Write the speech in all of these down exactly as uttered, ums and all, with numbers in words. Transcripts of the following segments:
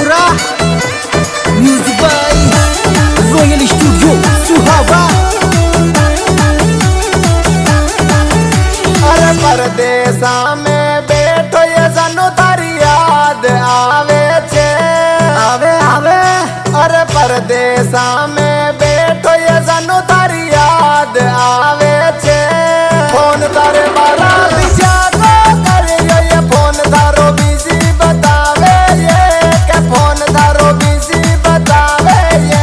छोरा music by Royal Studio Suhawa. अरे परदेसा में बैठो ये सनु तारी याद आवे छे आवे आवे। अरे परदेसा में बैठो ये सनु तारी याद आवे छे। फोन तारे बारा दिशा को करे ये फोन तारो बिजी बतावे ये के फोन तारो बिजी बतावे ये।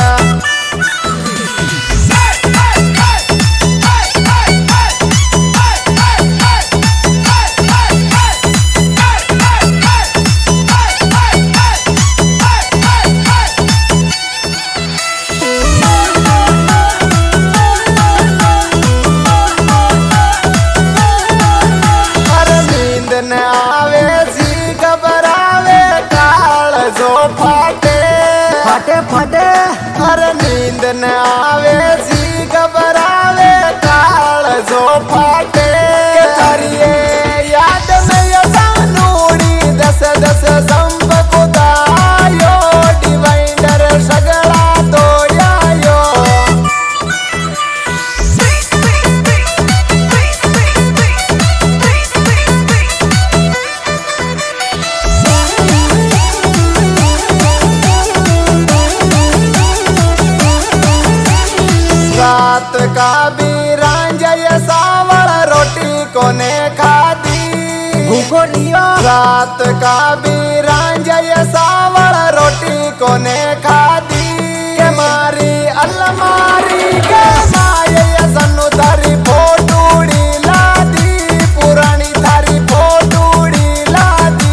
फटे फटे अरे नींद न आवे सी घबरावे काल जो फाटे तारिये याद में ये सानूड़ी दस दस संप खुदायो डिवाइडर सगड़ा तोड़ायो। रात का भी रांझय सावल रोटी कोने खादी भूखो लियो। रात का भी रांझय सावल रोटी कोने खादी के मारी अलमारी के माये सनु तारी फोटूड़ी लादी पुरानी थारी फोटूड़ी लादी।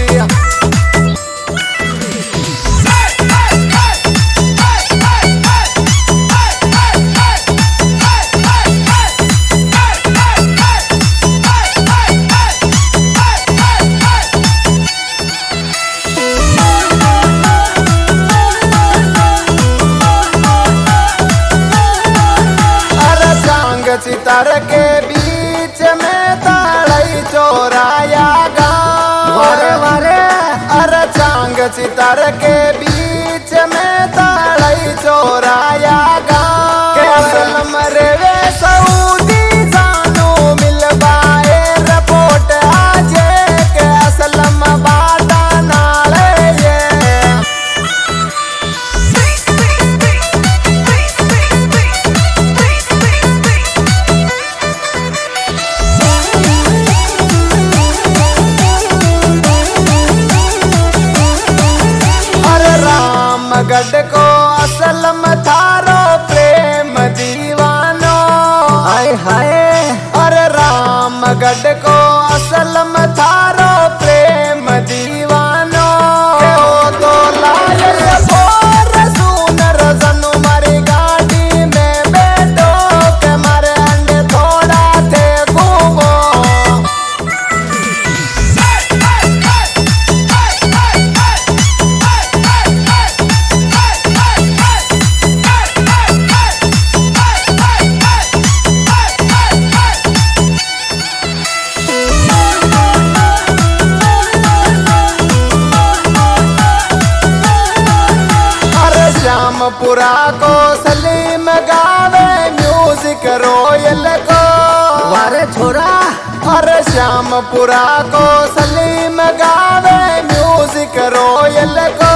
चितर के बीच में ताड़ई चोराया गाँव वारे वारे। अरे चांग चितर के बीच में ताड़ई चोराया गाँव के असल मरे वे सऊदी जानू मिलवाए रिपोर्ट आजे के असल में बाटा नाले ये। गढ़ को असल में थारो प्रेम दीवानो हाय हाय। अरे राम गढ़ को असल में थारो प्रेम दीवानो हो तो लायल बोर सुनर जनु मारी गाड़ी में बैठो के मारे अंडे थोड़ा थे घूमो। श्यामपुरा को सलीम गावे म्यूजिक रॉयल को वारे छोरा। अरे श्यामपुरा को सलीम गावे म्यूजिक रॉयल को।